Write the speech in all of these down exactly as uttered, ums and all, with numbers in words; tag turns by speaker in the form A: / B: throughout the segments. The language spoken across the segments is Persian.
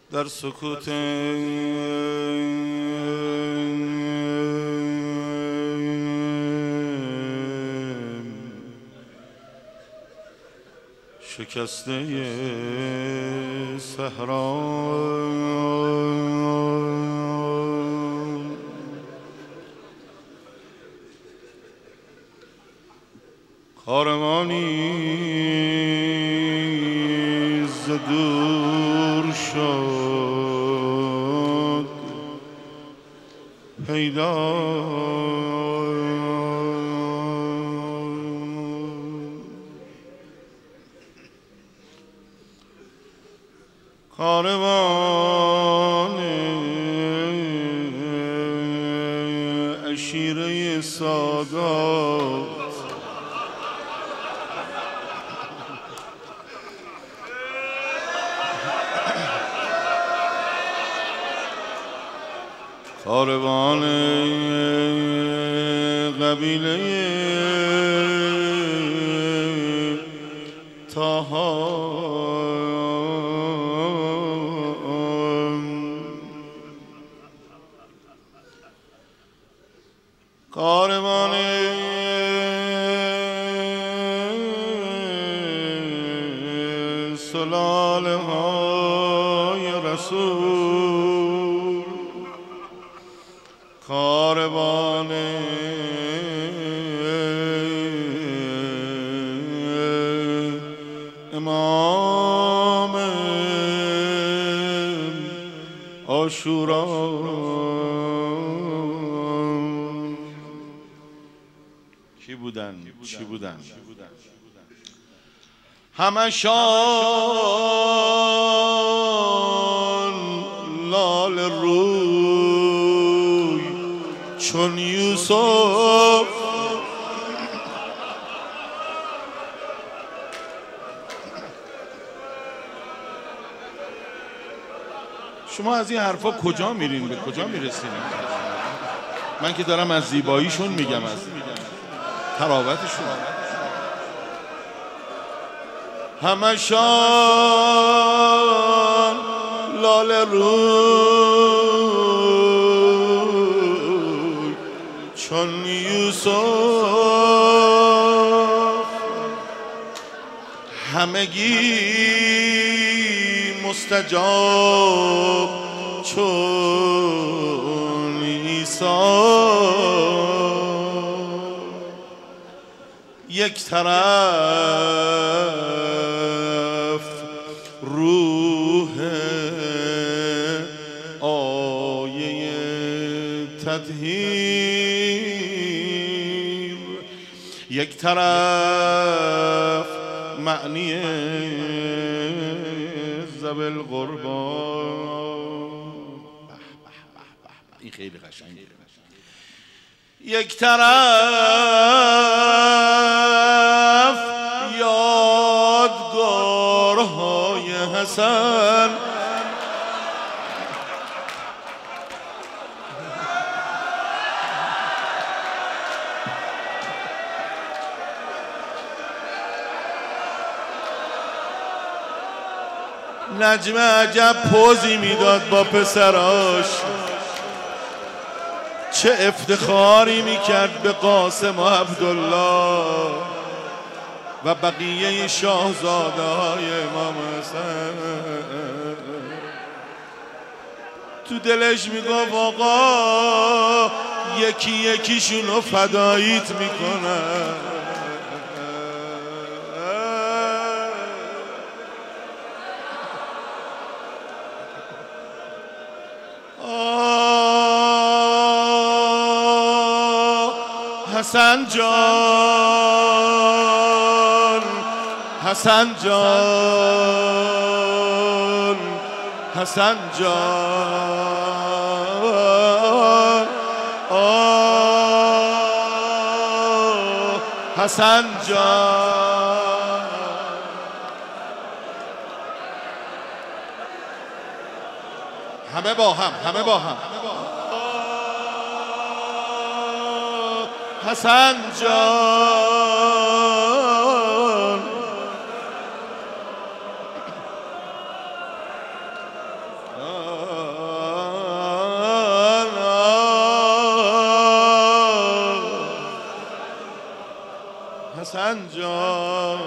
A: در سکوت شکسته صحرا کاروانی ز دور شد پیدا کاروان عشیره سادات کاروان قبیله طاها کاروان سلاله های رسول کاروان امام عاشورا کی بودن؟ چی بودن؟ همشان لال روی چون یوسف شما از این حرفا کجا میرین؟ به کجا میرسین؟ من که دارم از زیباییشون میگم، از تراوتشون. همشان لال روی چون یوسف همگی مستجاب چون عیسی یک طرف روح آیه تطهیر، یک طرف معنی ذوی القربی. این خیلی قشنگه. یک طرف یادگارهای حسن، نجم عجب پوزی میداد با پسراش، چه افتخاری میکرد به قاسم و عبدالله و بقیه شاهزاده های امام حسن. تو دلش میگفت آقا یکی یکیشونو فداییت میکنن. حسن جان، حسن جان، حسن جان، آه حسن جان. همه با هم، همه با هم. حسن جان، حسن جان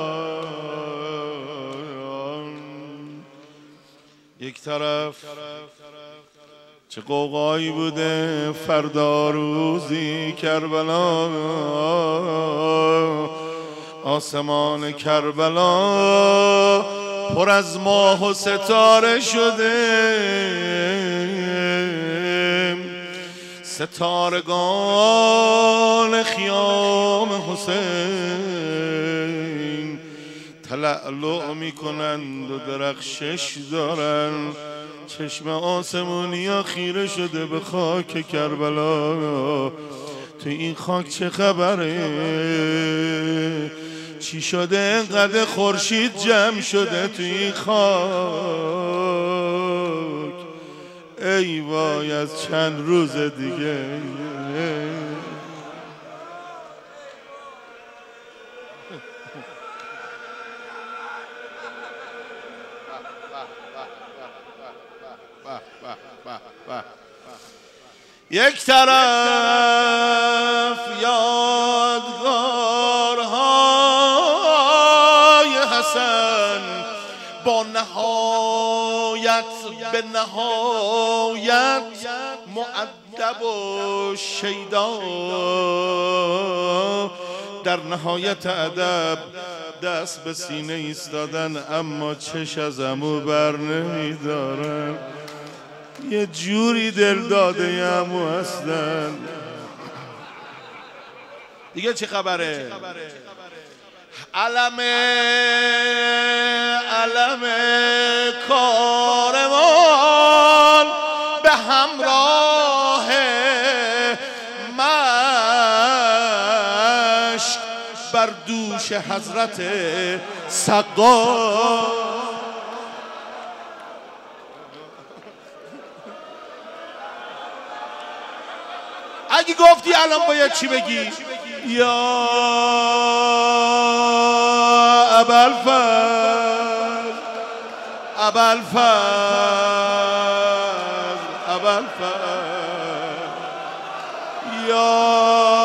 A: یک طرف چه قوقایی بوده فردا روزی کربلا، آسمان کربلا پر از ماه و ستاره شده، ستارگان خیام حسین تلألؤ میکنند و درخشش دارن، چشم آسمونیا خیره شده به خاک کربلا. تو این خاک چه خبره؟ چی شده انقدر خورشید جمع شده تو این خاک؟ ای وای از چند روز دیگه یک طرف یادگارهای حسن با نهایت به نهایت مؤدب و شیدا، در نهایت ادب دست به سینه ایستادن اما چش از عمو بر نمیدارن، یه جوری دل داده عمو هستن. دیگه چه خبره؟ علم علم کاروان به همراه مشک بر دوش حضرت سقا. اگه گفتی الان باید چی بگی؟ یا ابوالفضل ابوالفضل ابوالفضل یا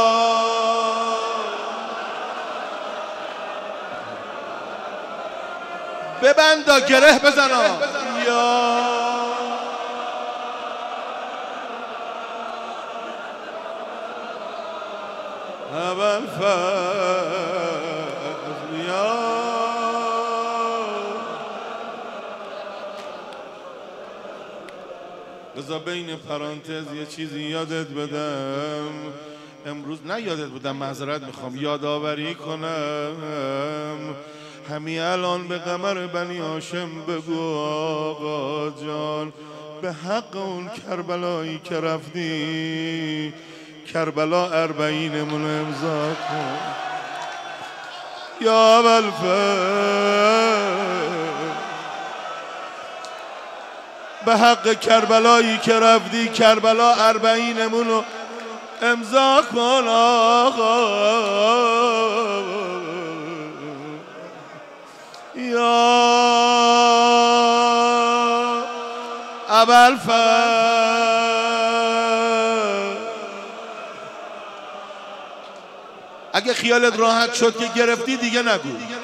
A: ببندا گره بزنا یا ابوالفضل یا بذار بین پرانتز یه چیزی یادت بدم امروز، نه یادت بدم معذرت میخوام، یادآوری کنم. همین الان به قمر بنی هاشم بگو آقا جان به حق اون کربلایی که رفتی کربلا اربعینمون امضا کن یا ابوالفضل، به حق کربلایی که رفتی کربلا اربعینمون امضا کن آقا یا ابوالفضل. اگه خیالت راحت شد که گرفتی دیگه نگو.